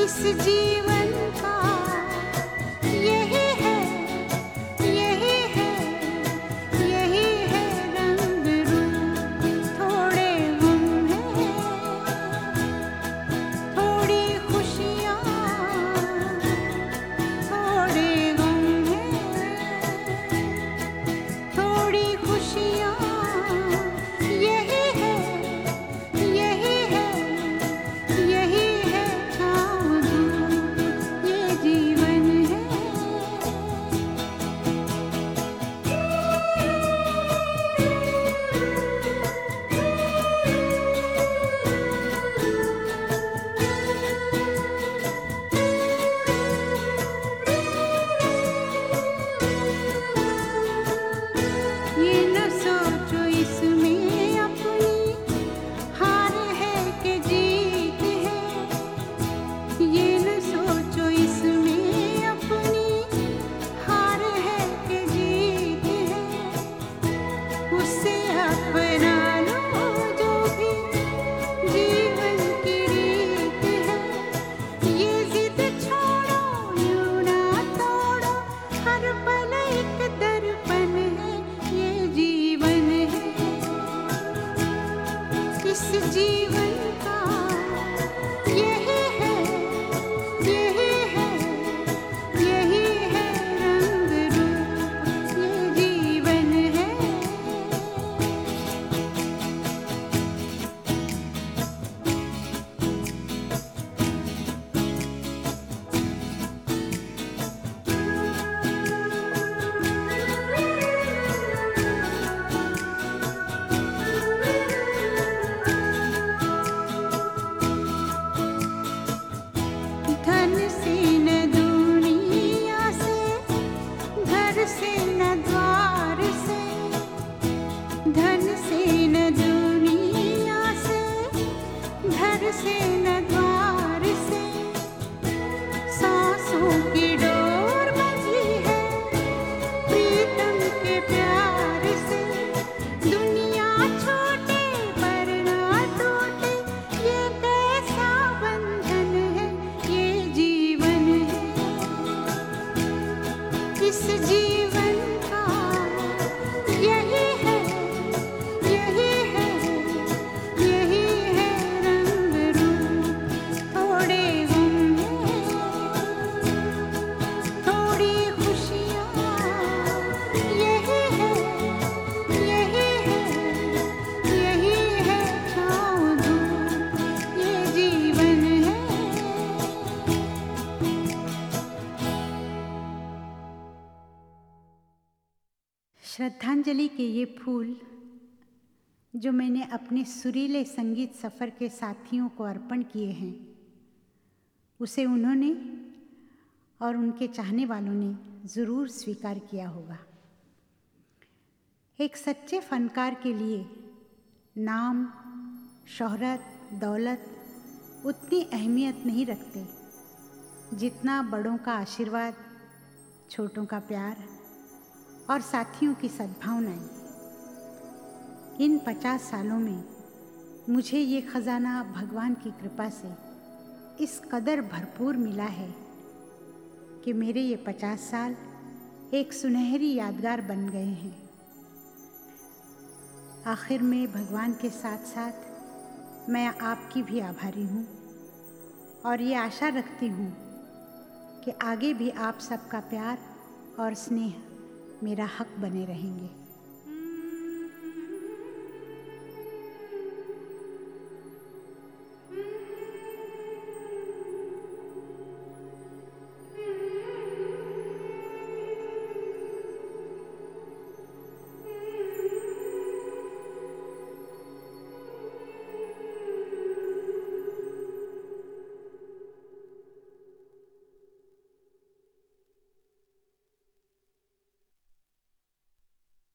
इस जीवन का यही है, यही है, यही है रंग रूप। थोड़े गम हैं, थोड़ी खुशियाँ, थोड़े गम हैं, थोड़ी खुशियाँ। यही है, यही है, यही है छाँव धूप, ये जीवन है। ये न सोचो इसमें अपनी हार है कि जीत है। ये न सोचो इसमें अपनी हार है कि जीत है। उससे अपना लो जो भी जीवन की रीत है। ये जिद छोड़ो, यूं ना तोड़ो, हर पल एक दर्पण है, ये जीवन है। इस जीवन का यही है, यही है, यही है रंग रूप, ये जीवन है। धन से न दुनिया से, घर से न द्वार से। धन से न दुनिया से, घर से न द्वार से। सांसों की डोर बंधी है प्रीतम के प्यार से। दुनिया छोटे पर ना टूटे, ये कैसा बंधन है, ये जीवन है। इस जीवन का यही है, यही है, यही है रंग रूप। थोड़े गम हैं, थोड़ी खुशियाँ। यही है, यही है, यही है छाँव धूप, ये जीवन है। श्रद्धांजलि के ये फूल जो मैंने अपने सुरीले संगीत सफ़र के साथियों को अर्पण किए हैं, उसे उन्होंने और उनके चाहने वालों ने ज़रूर स्वीकार किया होगा। एक सच्चे फनकार के लिए नाम, शोहरत, दौलत उतनी अहमियत नहीं रखते जितना बड़ों का आशीर्वाद, छोटों का प्यार और साथियों की सद्भावनाएं। इन 50 सालों में मुझे ये खजाना भगवान की कृपा से इस कदर भरपूर मिला है कि मेरे ये 50 साल एक सुनहरी यादगार बन गए हैं। आखिर में भगवान के साथ साथ मैं आपकी भी आभारी हूँ और ये आशा रखती हूँ कि आगे भी आप सबका प्यार और स्नेह मेरा हक बने रहेंगे।